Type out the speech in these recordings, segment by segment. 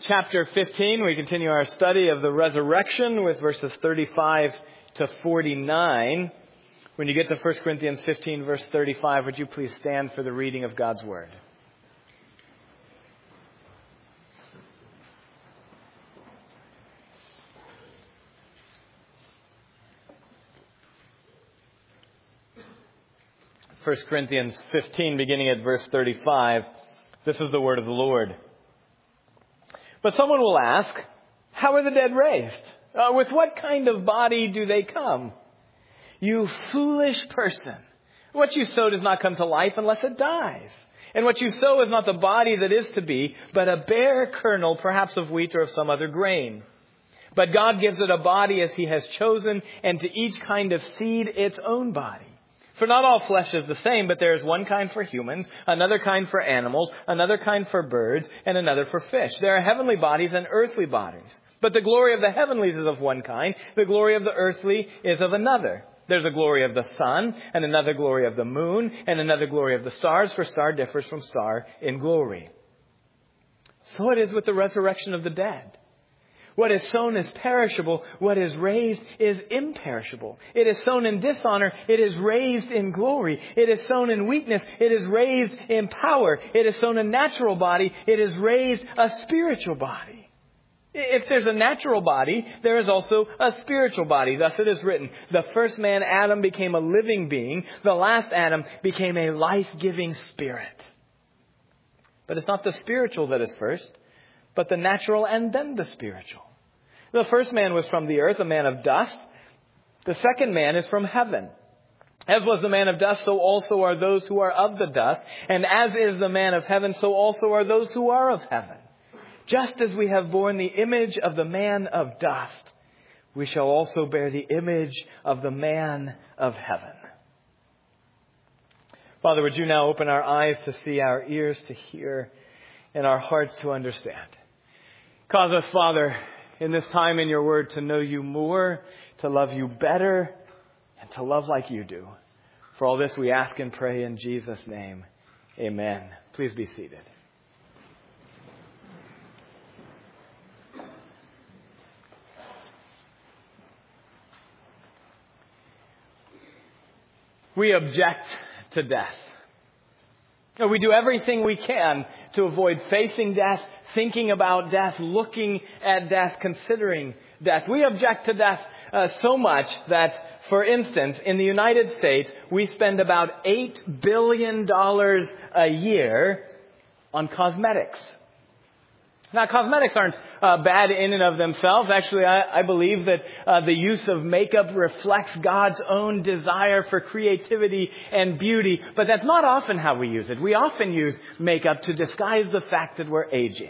chapter 15. We continue our study of the resurrection with verses 35 to 49. When you get to 1 Corinthians 15, verse 35, would you please stand for the reading of God's Word? First Corinthians 15, beginning at verse 35. This is the word of the Lord. But someone will ask, how are the dead raised? With what kind of body do they come? You foolish person. What you sow does not come to life unless it dies. And what you sow is not the body that is to be, but a bare kernel, perhaps of wheat or of some other grain. But God gives it a body as He has chosen, and to each kind of seed its own body. For not all flesh is the same, but there is one kind for humans, another kind for animals, another kind for birds, and another for fish. There are heavenly bodies and earthly bodies. But the glory of the heavenlies is of one kind, the glory of the earthly is of another. There's a glory of the sun, and another glory of the moon, and another glory of the stars, for star differs from star in glory. So it is with the resurrection of the dead. What is sown is perishable. What is raised is imperishable. It is sown in dishonor. It is raised in glory. It is sown in weakness. It is raised in power. It is sown a natural body. It is raised a spiritual body. If there's a natural body, there is also a spiritual body. Thus it is written, the first man, Adam, became a living being. The last Adam became a life-giving spirit. But it's not the spiritual that is first, but the natural and then the spiritual. The first man was from the earth, a man of dust. The second man is from heaven. As was the man of dust, so also are those who are of the dust. And as is the man of heaven, so also are those who are of heaven. Just as we have borne the image of the man of dust, we shall also bear the image of the man of heaven. Father, would you now open our eyes to see, our ears to hear, and our hearts to understand? Cause us, Father, in this time in your word to know you more, to love you better, and to love like you do. For all this we ask and pray in Jesus' name. Amen. Please be seated. We object to death. We do everything we can to avoid facing death, thinking about death, looking at death, considering death. We object to death so much that, for instance, in the United States, we spend about $8 billion a year on cosmetics. Now, cosmetics aren't bad in and of themselves. Actually, I believe that the use of makeup reflects God's own desire for creativity and beauty. But that's not often how we use it. We often use makeup to disguise the fact that we're aging.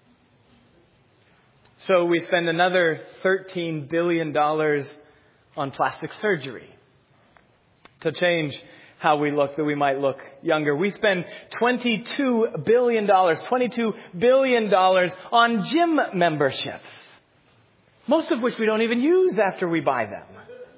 So we spend another $13 billion on plastic surgery to change how we look, that we might look younger. We spend $22 billion on gym memberships, most of which we don't even use after we buy them.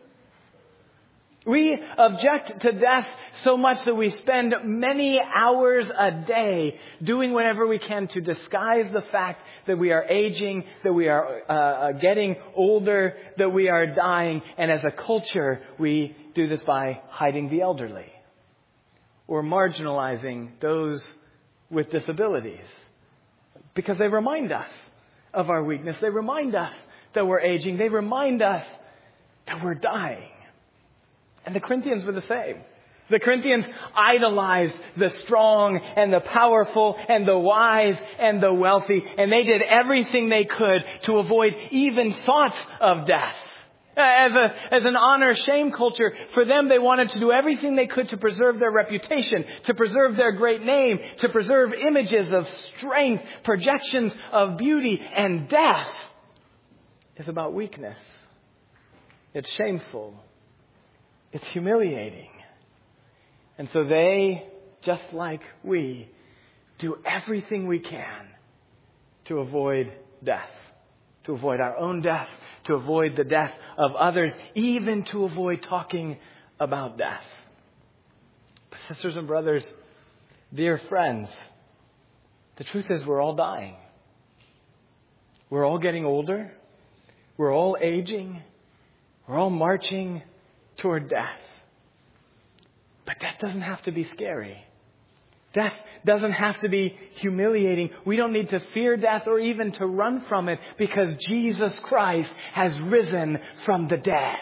We object to death so much that we spend many hours a day doing whatever we can to disguise the fact that we are aging, that we are getting older, that we are dying. And as a culture, we do this by hiding the elderly or marginalizing those with disabilities, because they remind us of our weakness. They remind us that we're aging. They remind us that we're dying. And the Corinthians were the same. The Corinthians idolized the strong and the powerful and the wise and the wealthy. And they did everything they could to avoid even thoughts of death. As an honor-shame culture, for them, they wanted to do everything they could to preserve their reputation, to preserve their great name, to preserve images of strength, projections of beauty. And death is about weakness. It's shameful. It's humiliating. And so they, just like we, do everything we can to avoid death, to avoid our own death, to avoid the death of others, even to avoid talking about death. But sisters and brothers, dear friends, the truth is we're all dying. We're all getting older. We're all aging. We're all marching toward death. But death doesn't have to be scary. Death doesn't have to be humiliating. We don't need to fear death or even to run from it because Jesus Christ has risen from the dead.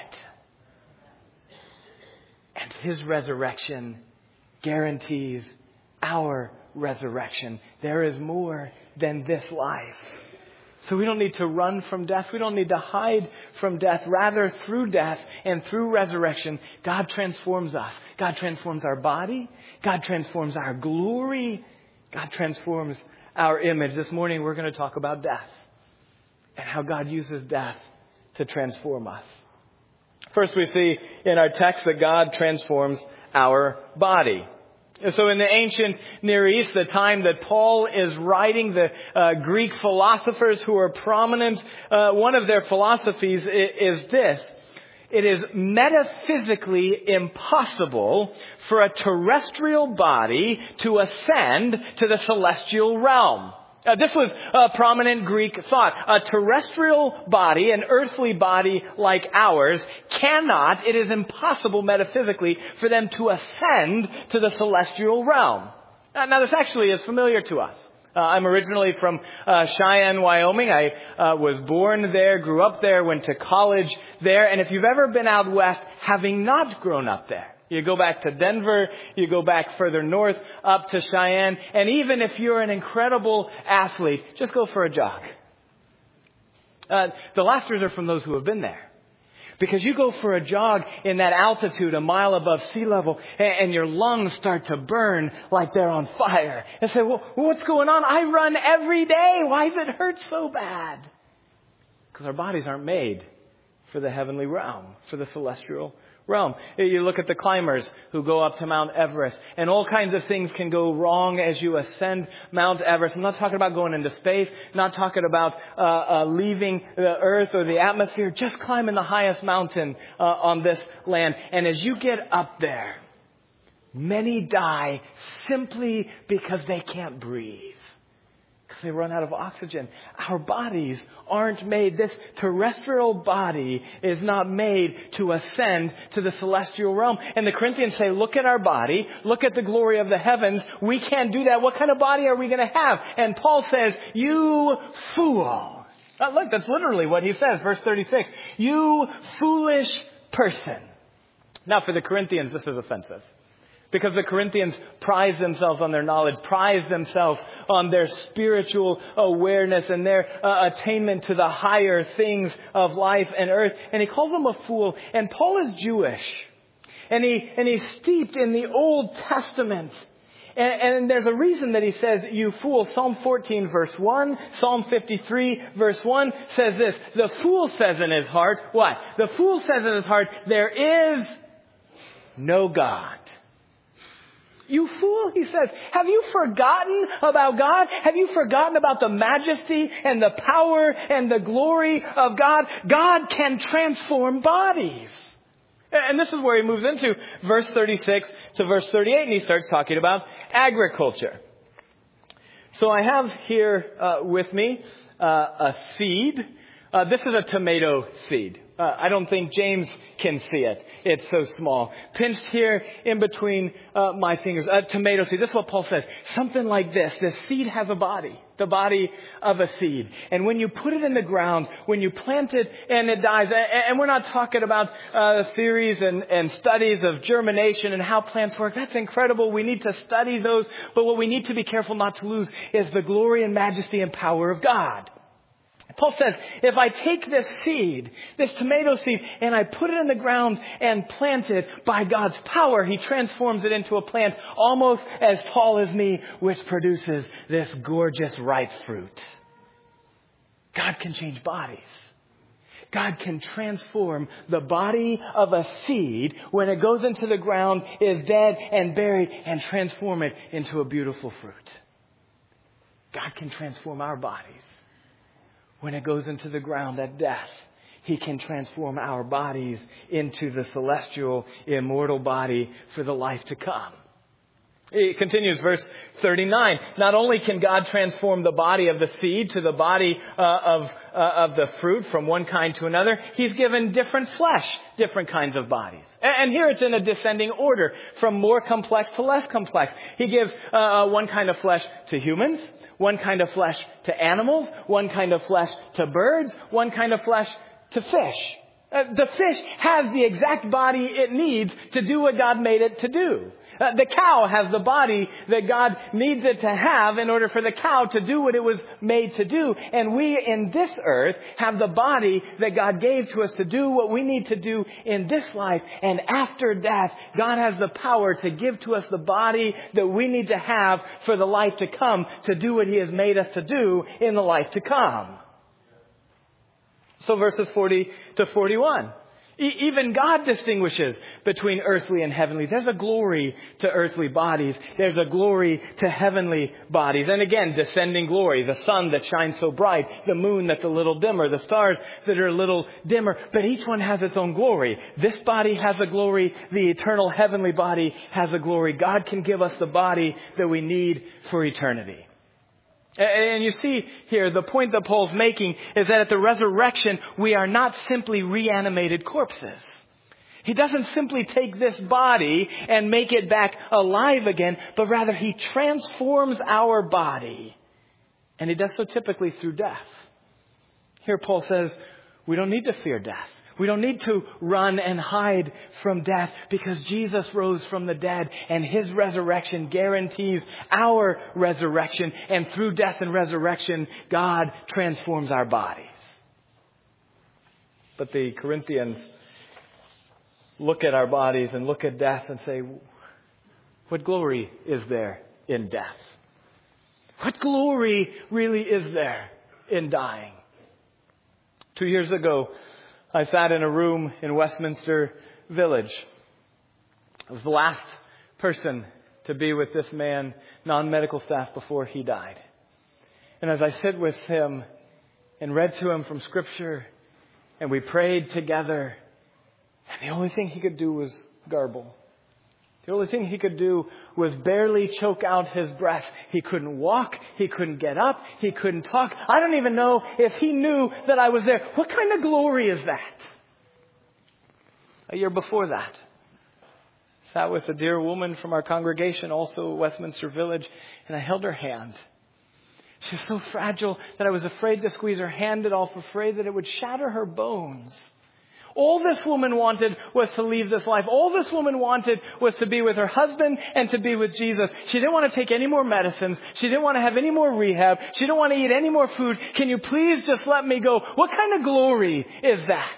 And His resurrection guarantees our resurrection. There is more than this life. So we don't need to run from death. We don't need to hide from death. Rather, through death and through resurrection, God transforms us. God transforms our body. God transforms our glory. God transforms our image. This morning we're going to talk about death and how God uses death to transform us. First, we see in our text that God transforms our body. So in the ancient Near East, the time that Paul is writing, the Greek philosophers who are prominent, one of their philosophies is this. It is metaphysically impossible for a terrestrial body to ascend to the celestial realm. This was a prominent Greek thought. A terrestrial body, an earthly body like ours, it is impossible metaphysically for them to ascend to the celestial realm. Now this actually is familiar to us. I'm originally from Cheyenne, Wyoming. I was born there, grew up there, went to college there. And if you've ever been out west, having not grown up there, you go back to Denver, you go back further north up to Cheyenne, and even if you're an incredible athlete, just go for a jog. The laughters are from those who have been there. Because you go for a jog in that altitude, a mile above sea level, and your lungs start to burn like they're on fire. And say, well, what's going on? I run every day. Why does it hurt so bad? Because our bodies aren't made for the heavenly realm, for the celestial realm. You look at the climbers who go up to Mount Everest, and all kinds of things can go wrong as you ascend Mount Everest. I'm not talking about going into space, not talking about leaving the earth or the atmosphere, just climbing the highest mountain on this land. And as you get up there, many die simply because they can't breathe. They run out of oxygen. Our bodies aren't made. This terrestrial body is not made to ascend to the celestial realm. And the Corinthians say, look at our body. Look at the glory of the heavens. We can't do that. What kind of body are we going to have? And Paul says, you fool. Look, that's literally what he says. Verse 36. You foolish person. Now for the Corinthians, this is offensive. Because the Corinthians prize themselves on their knowledge, prize themselves on their spiritual awareness and their attainment to the higher things of life and earth. And he calls them a fool. And Paul is Jewish. And he's steeped in the Old Testament. And there's a reason that he says, you fool. Psalm 14 verse 1, Psalm 53 verse 1 says this. The fool says in his heart, what? The fool says in his heart, there is no God. You fool, he says, have you forgotten about God? Have you forgotten about the majesty and the power and the glory of God? God can transform bodies. And this is where he moves into verse 36 to verse 38, and he starts talking about agriculture. So I have here with me a seed. This is a tomato seed. I don't think James can see it. It's so small. Pinched here in between my fingers. A tomato seed. This is what Paul says. Something like this. This seed has a body. The body of a seed. And when you put it in the ground, when you plant it and it dies, and we're not talking about theories and studies of germination and how plants work. That's incredible. We need to study those. But what we need to be careful not to lose is the glory and majesty and power of God. Paul says, if I take this seed, this tomato seed, and I put it in the ground and plant it by God's power, He transforms it into a plant almost as tall as me, which produces this gorgeous ripe fruit. God can change bodies. God can transform the body of a seed when it goes into the ground, is dead and buried, and transform it into a beautiful fruit. God can transform our bodies. When it goes into the ground at death, He can transform our bodies into the celestial, immortal body for the life to come. It continues, verse 39. Not only can God transform the body of the seed to the body of the fruit from one kind to another, He's given different flesh, different kinds of bodies. And here it's in a descending order, from more complex to less complex. He gives one kind of flesh to humans, one kind of flesh to animals, one kind of flesh to birds, one kind of flesh to fish. The fish has the exact body it needs to do what God made it to do. The cow has the body that God needs it to have in order for the cow to do what it was made to do. And we in this earth have the body that God gave to us to do what we need to do in this life. And after death, God has the power to give to us the body that we need to have for the life to come, to do what He has made us to do in the life to come. So verses 40 to 41. Even God distinguishes between earthly and heavenly. There's a glory to earthly bodies. There's a glory to heavenly bodies. And again, descending glory. The sun that shines so bright. The moon that's a little dimmer. The stars that are a little dimmer. But each one has its own glory. This body has a glory. The eternal heavenly body has a glory. God can give us the body that we need for eternity. And you see here, the point that Paul's making is that at the resurrection, we are not simply reanimated corpses. He doesn't simply take this body and make it back alive again, but rather He transforms our body. And He does so typically through death. Here Paul says, we don't need to fear death. We don't need to run and hide from death because Jesus rose from the dead and His resurrection guarantees our resurrection. And through death and resurrection, God transforms our bodies. But the Corinthians look at our bodies and look at death and say, what glory is there in death? What glory really is there in dying? 2 years ago, I sat in a room in Westminster Village. I was the last person to be with this man, non-medical staff, before he died. And as I sit with him and read to him from Scripture, and we prayed together, and the only thing he could do was garble. The only thing he could do was barely choke out his breath. He couldn't walk. He couldn't get up. He couldn't talk. I don't even know if he knew that I was there. What kind of glory is that? A year before that, sat with a dear woman from our congregation, also Westminster Village, and I held her hand. She was so fragile that I was afraid to squeeze her hand at all, afraid that it would shatter her bones. All this woman wanted was to leave this life. All this woman wanted was to be with her husband and to be with Jesus. She didn't want to take any more medicines. She didn't want to have any more rehab. She didn't want to eat any more food. Can you please just let me go? What kind of glory is that?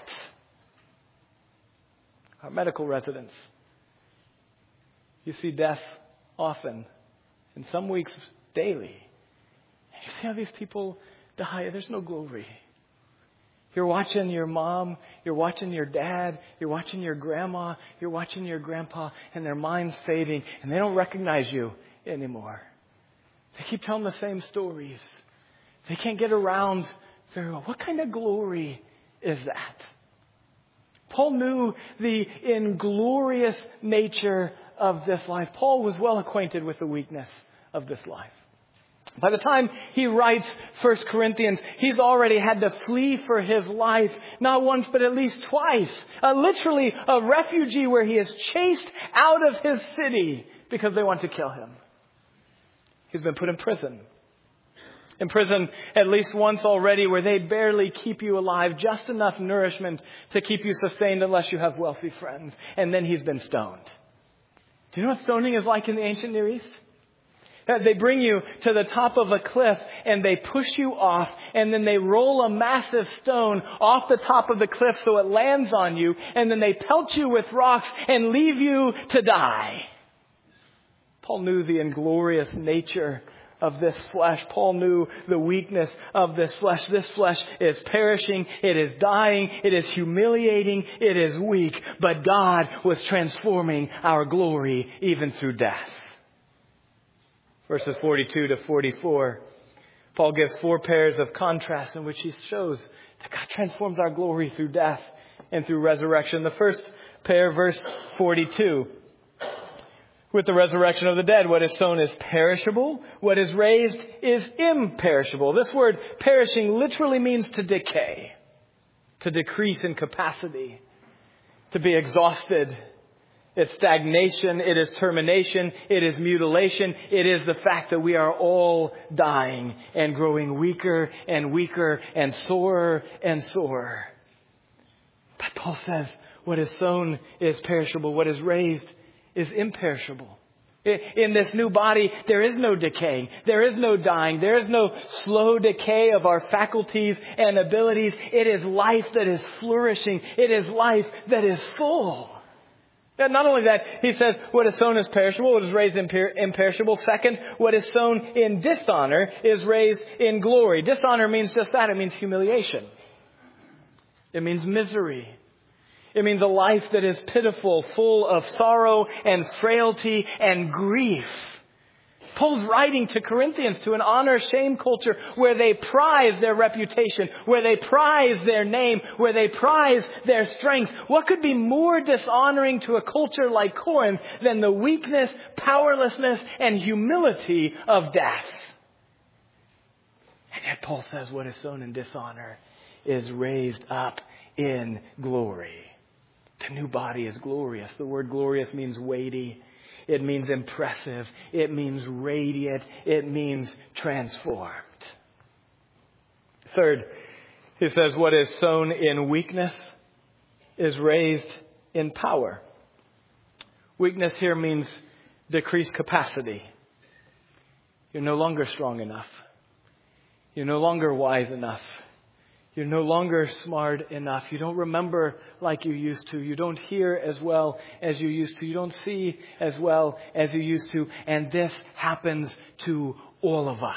Our medical residents. You see death often, in some weeks daily. You see how these people die. There's no glory. You're watching your mom, you're watching your dad, you're watching your grandma, you're watching your grandpa, and their mind's fading, and they don't recognize you anymore. They keep telling the same stories. They can't get around very well. What kind of glory is that? Paul knew the inglorious nature of this life. Paul was well acquainted with the weakness of this life. By the time he writes 1 Corinthians, he's already had to flee for his life, not once, but at least twice. Literally a refugee where he is chased out of his city because they want to kill him. He's been put in prison. In prison at least once already, where they barely keep you alive, just enough nourishment to keep you sustained unless you have wealthy friends. And then he's been stoned. Do you know what stoning is like in the ancient Near East? They bring you to the top of a cliff and they push you off, and then they roll a massive stone off the top of the cliff so it lands on you, and then they pelt you with rocks and leave you to die. Paul knew the inglorious nature of this flesh. Paul knew the weakness of this flesh. This flesh is perishing. It is dying. It is humiliating. It is weak. But God was transforming our glory even through death. Verses 42 to 44, Paul gives 4 pairs of contrasts in which he shows that God transforms our glory through death and through resurrection. The first pair, verse 42. with the resurrection of the dead. What is sown is perishable. What is raised is imperishable. This word perishing literally means to decay, to decrease in capacity, to be exhausted. It's stagnation. It is termination. It is mutilation. It is the fact that we are all dying and growing weaker and weaker and sorer and sorer. But Paul says what is sown is perishable. What is raised is imperishable. In this new body, there is no decaying. There is no dying. There is no slow decay of our faculties and abilities. It is life that is flourishing. It is life that is full. And not only that, he says what is sown is perishable, what is raised imperishable. Second, what is sown in dishonor is raised in glory. Dishonor means just that. It means humiliation. It means misery. It means a life that is pitiful, full of sorrow and frailty and grief. Paul's writing to Corinthians, to an honor-shame culture where they prize their reputation, where they prize their name, where they prize their strength. What could be more dishonoring to a culture like Corinth than the weakness, powerlessness, and humility of death? And yet Paul says what is sown in dishonor is raised up in glory. The new body is glorious. The word glorious means weighty. It means impressive. It means radiant. It means transformed. Third, he says what is sown in weakness is raised in power. Weakness here means decreased capacity. You're no longer strong enough. You're no longer wise enough. You're no longer smart enough. You don't remember like you used to. You don't hear as well as you used to. You don't see as well as you used to. And this happens to all of us.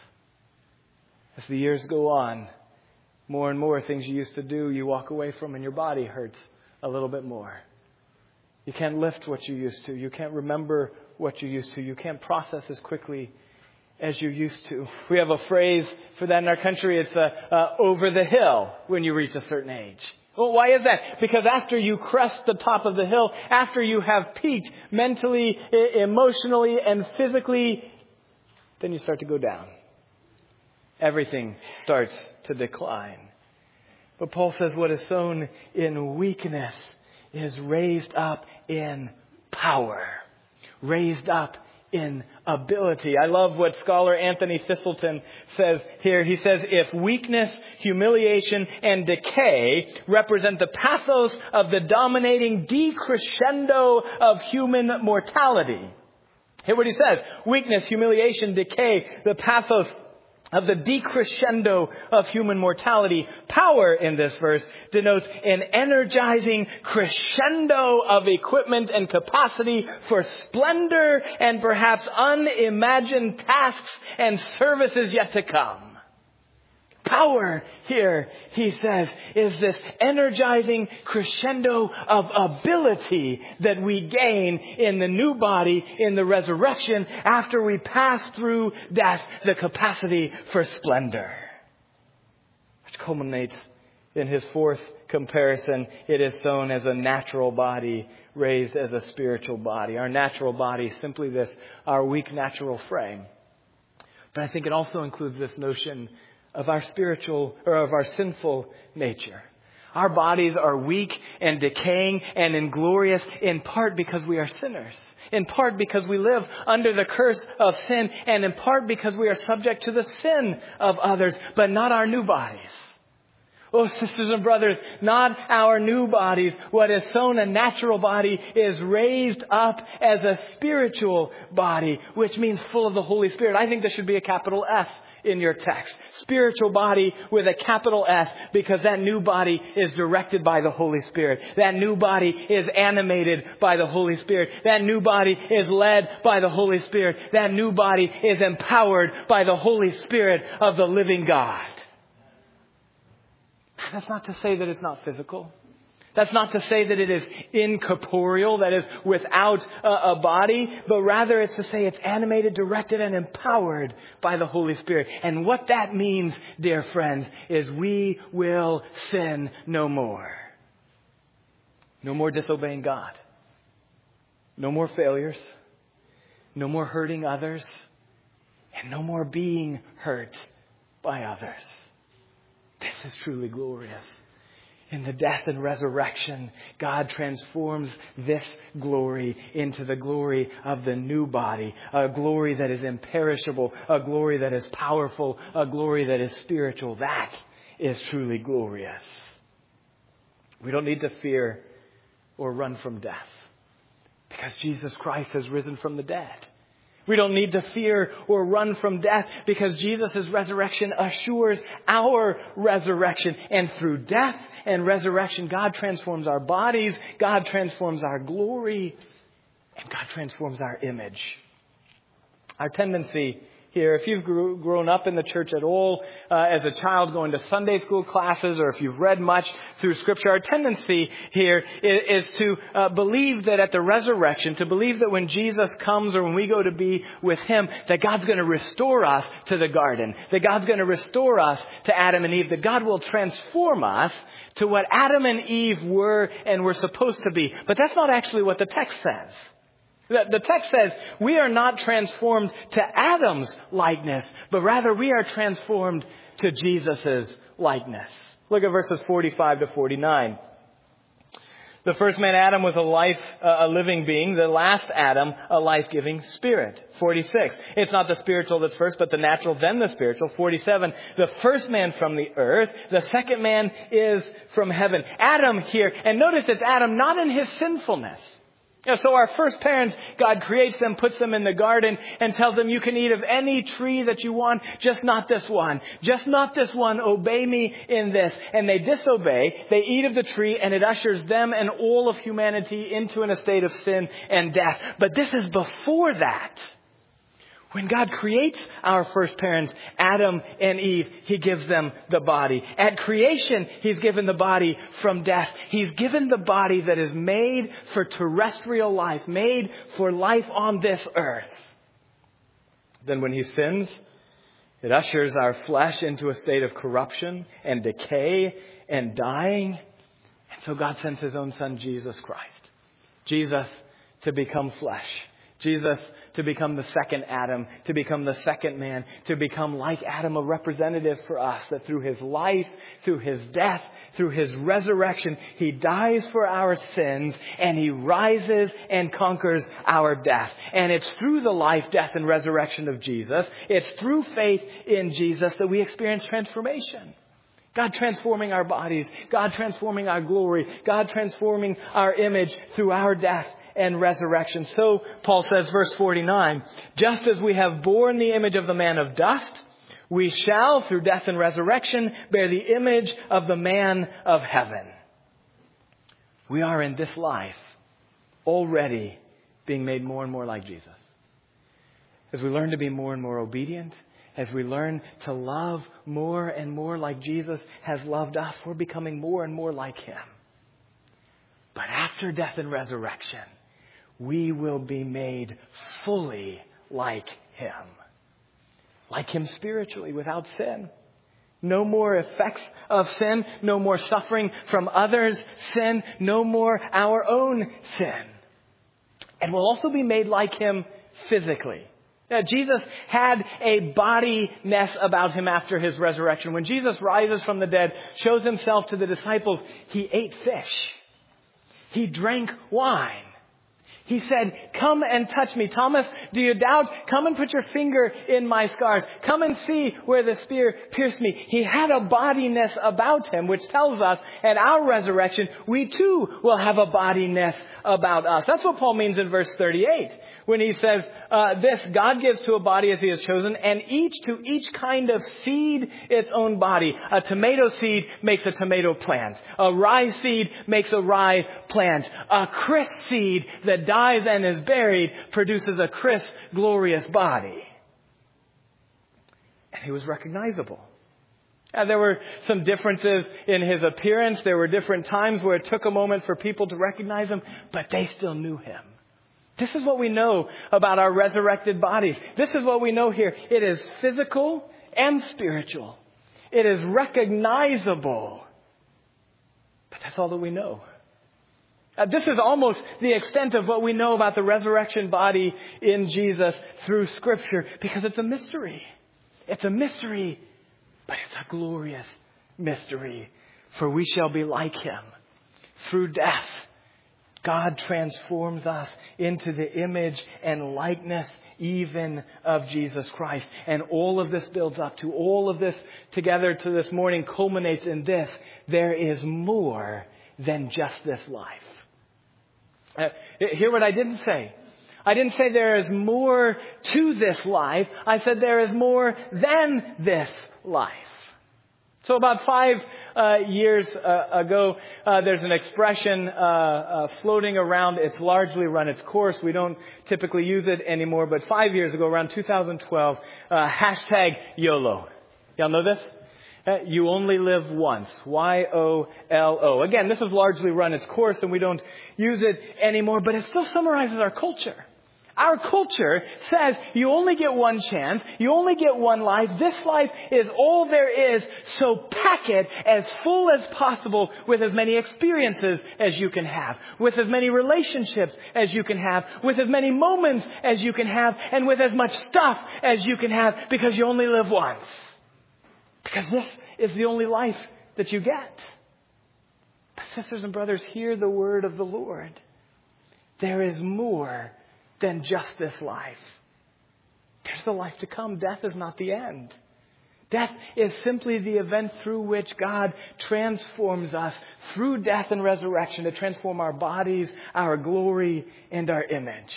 As the years go on, more and more things you used to do, you walk away from and your body hurts a little bit more. You can't lift what you used to. You can't remember what you used to. You can't process as quickly as you used to. We have a phrase for that in our country. It's over the hill when you reach a certain age. Well, why is that? Because after you crest the top of the hill, after you have peaked mentally, emotionally, and physically, then you start to go down. Everything starts to decline. But Paul says what is sown in weakness is raised up in power. Raised up in ability. I love what scholar Anthony Thistleton says here. He says, if weakness, humiliation, and decay represent the pathos of the dominating decrescendo of human mortality. Hear what he says. Weakness, humiliation, decay, the pathos of the decrescendo of human mortality. Power in this verse denotes an energizing crescendo of equipment and capacity for splendor and perhaps unimagined tasks and services yet to come. Power here, he says, is this energizing crescendo of ability that we gain in the new body, in the resurrection, after we pass through death, the capacity for splendor. Which culminates in his fourth comparison. It is sown as a natural body, raised as a spiritual body. Our natural body, simply this, our weak natural frame. But I think it also includes this notion of our spiritual or of our sinful nature. Our bodies are weak and decaying and inglorious in part because we are sinners. In part because we live under the curse of sin, and in part because we are subject to the sin of others, but not our new bodies. Oh, sisters and brothers, not our new bodies. What is sown a natural body is raised up as a spiritual body, which means full of the Holy Spirit. I think there should be a capital S in your text. Spiritual body with a capital S, because that new body is directed by the Holy Spirit. That new body is animated by the Holy Spirit. That new body is led by the Holy Spirit. That new body is empowered by the Holy Spirit of the living God. That's not to say that it's not physical. That's not to say that it is incorporeal, that is without a body, but rather it's to say it's animated, directed, and empowered by the Holy Spirit. And what that means, dear friends, is we will sin no more. No more disobeying God. No more failures. no more hurting others, and no more being hurt by others. This is truly glorious. In the death and resurrection, God transforms this glory into the glory of the new body, a glory that is imperishable, a glory that is powerful, a glory that is spiritual. That is truly glorious. We don't need to fear or run from death because Jesus Christ has risen from the dead. We don't need to fear or run from death because Jesus' resurrection assures our resurrection. And through death and resurrection, God transforms our bodies, God transforms our glory, and God transforms our image. Our tendency here, if you've grown up in the church at all as a child going to Sunday school classes, or if you've read much through Scripture, our tendency here is to believe that at the resurrection, to believe that when Jesus comes or when we go to be with Him, that God's going to restore us to the garden, that God's going to restore us to Adam and Eve, that God will transform us to what Adam and Eve were and were supposed to be. But that's not actually what the text says. The text says we are not transformed to Adam's likeness, but rather we are transformed to Jesus' likeness. Look at verses 45 to 49. The first man, Adam, was a living being. The last Adam, a life-giving spirit. 46. It's not the spiritual that's first, but the natural, then the spiritual. 47. The first man from the earth. The second man is from heaven. Adam here, and notice it's Adam not in his sinfulness. So our first parents, God creates them, puts them in the garden, and tells them you can eat of any tree that you want, just not this one. Just not this one. Obey me in this. And they disobey. They eat of the tree, and it ushers them and all of humanity into an estate of sin and death. But this is before that. When God creates our first parents, Adam and Eve, He gives them the body. At creation, He's given the body from death. He's given the body that is made for terrestrial life, made for life on this earth. Then when He sins, it ushers our flesh into a state of corruption and decay and dying. And so God sends His own Son, Jesus Christ. Jesus to become flesh. Jesus to become the second Adam, to become the second man, to become like Adam, a representative for us, that through His life, through His death, through His resurrection, He dies for our sins and He rises and conquers our death. And it's through the life, death, and resurrection of Jesus, it's through faith in Jesus that we experience transformation. God transforming our bodies, God transforming our glory, God transforming our image through our death and resurrection. So, Paul says, verse 49, just as we have borne the image of the man of dust, we shall, through death and resurrection, bear the image of the man of heaven. We are in this life already being made more and more like Jesus. As we learn to be more and more obedient, as we learn to love more and more like Jesus has loved us, we're becoming more and more like Him. But after death and resurrection, we will be made fully like Him. Like Him spiritually, without sin. No more effects of sin. No more suffering from others' sin. No more our own sin. And we'll also be made like Him physically. Now, Jesus had a bodiness about Him after His resurrection. When Jesus rises from the dead, shows Himself to the disciples, He ate fish. He drank wine. He said, come and touch me. Thomas, do you doubt? Come and put your finger in my scars. Come and see where the spear pierced me. He had a bodiness about Him, which tells us at our resurrection, we too will have a bodiness about us. That's what Paul means in verse 38. When he says, this, God gives to a body as He has chosen, and to each kind of seed its own body. A tomato seed makes a tomato plant. A rye seed makes a rye plant. A crisp seed that dies and is buried produces a crisp, glorious body. And He was recognizable. And there were some differences in His appearance. There were different times where it took a moment for people to recognize Him, but they still knew Him. This is what we know about our resurrected bodies. This is what we know here. It is physical and spiritual. It is recognizable. But that's all that we know. This is almost the extent of what we know about the resurrection body in Jesus through Scripture, because it's a mystery. It's a mystery, but it's a glorious mystery. For we shall be like Him. Through death, God transforms us into the image and likeness even of Jesus Christ. And all of this builds up to, all of this together to this morning culminates in this: there is more than just this life. Hear what I didn't say. I didn't say there is more to this life. I said there is more than this life. So about 5 years ago, there's an expression floating around. It's largely run its course. We don't typically use it anymore. But 5 years ago, around 2012, hashtag YOLO. Y'all know this? You only live once. YOLO. Again, this has largely run its course and we don't use it anymore, but it still summarizes our culture. Our culture says you only get one chance. You only get one life. This life is all there is. So pack it as full as possible with as many experiences as you can have, with as many relationships as you can have, with as many moments as you can have, and with as much stuff as you can have, because you only live once. Because this is the only life that you get. But sisters and brothers, hear the word of the Lord. There is more than just this life. There's the life to come. Death is not the end. Death is simply the event through which God transforms us through death and resurrection to transform our bodies, our glory, and our image.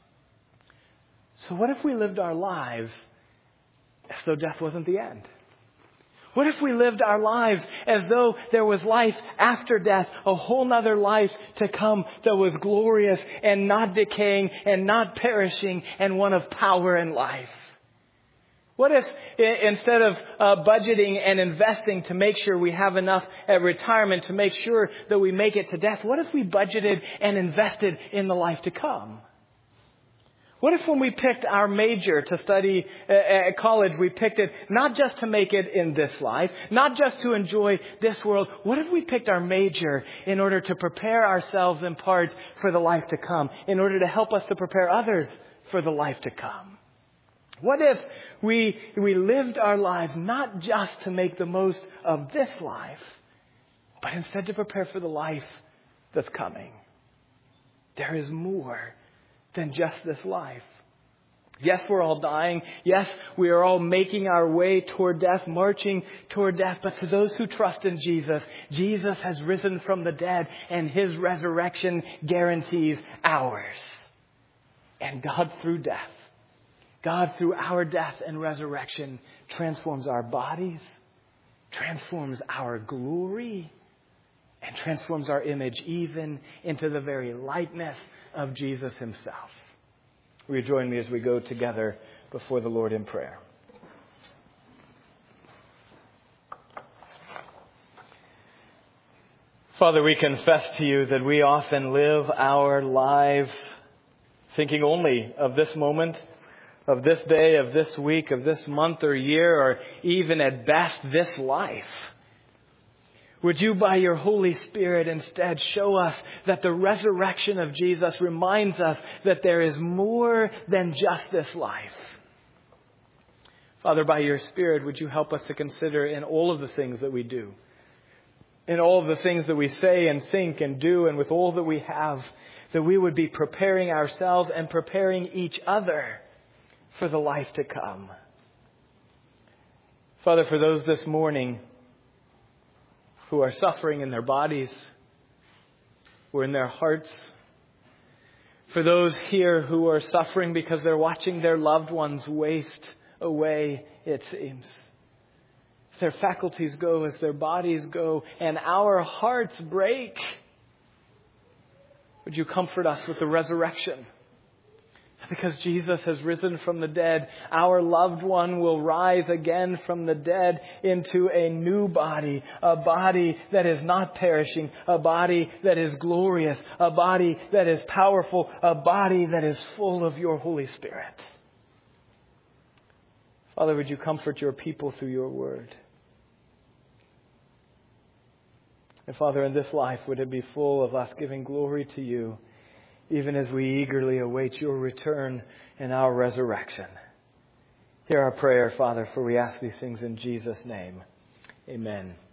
So what if we lived our lives as though death wasn't the end? What if we lived our lives as though there was life after death, a whole nother life to come that was glorious and not decaying and not perishing, and one of power and life? What if instead of budgeting and investing to make sure we have enough at retirement to make sure that we make it to death, what if we budgeted and invested in the life to come? What if when we picked our major to study at college, we picked it not just to make it in this life, not just to enjoy this world? What if we picked our major in order to prepare ourselves in part for the life to come, in order to help us to prepare others for the life to come? What if we lived our lives not just to make the most of this life, but instead to prepare for the life that's coming? There is more than just this life. Yes, we're all dying. Yes, we are all making our way toward death, marching toward death. But to those who trust in Jesus, Jesus has risen from the dead, and His resurrection guarantees ours. And God through death, God through our death and resurrection transforms our bodies, transforms our glory, and transforms our image even into the very likeness of Jesus Himself. Will you join me as we go together before the Lord in prayer? Father, we confess to You that we often live our lives thinking only of this moment, of this day, of this week, of this month or year, or even at best this life. Would You, by Your Holy Spirit, instead show us that the resurrection of Jesus reminds us that there is more than just this life. Father, by Your Spirit, would You help us to consider in all of the things that we do, in all of the things that we say and think and do, and with all that we have, that we would be preparing ourselves and preparing each other for the life to come. Father, for those this morning who are suffering in their bodies or in their hearts, for those here who are suffering because they're watching their loved ones waste away, it seems, as their faculties go, as their bodies go, and our hearts break, would You comfort us with the resurrection? Because Jesus has risen from the dead, our loved one will rise again from the dead into a new body, a body that is not perishing, a body that is glorious, a body that is powerful, a body that is full of Your Holy Spirit. Father, would You comfort Your people through Your word? And Father, in this life, would it be full of us giving glory to you, even as we eagerly await your return and our resurrection. Hear our prayer, Father, for we ask these things in Jesus' name. Amen.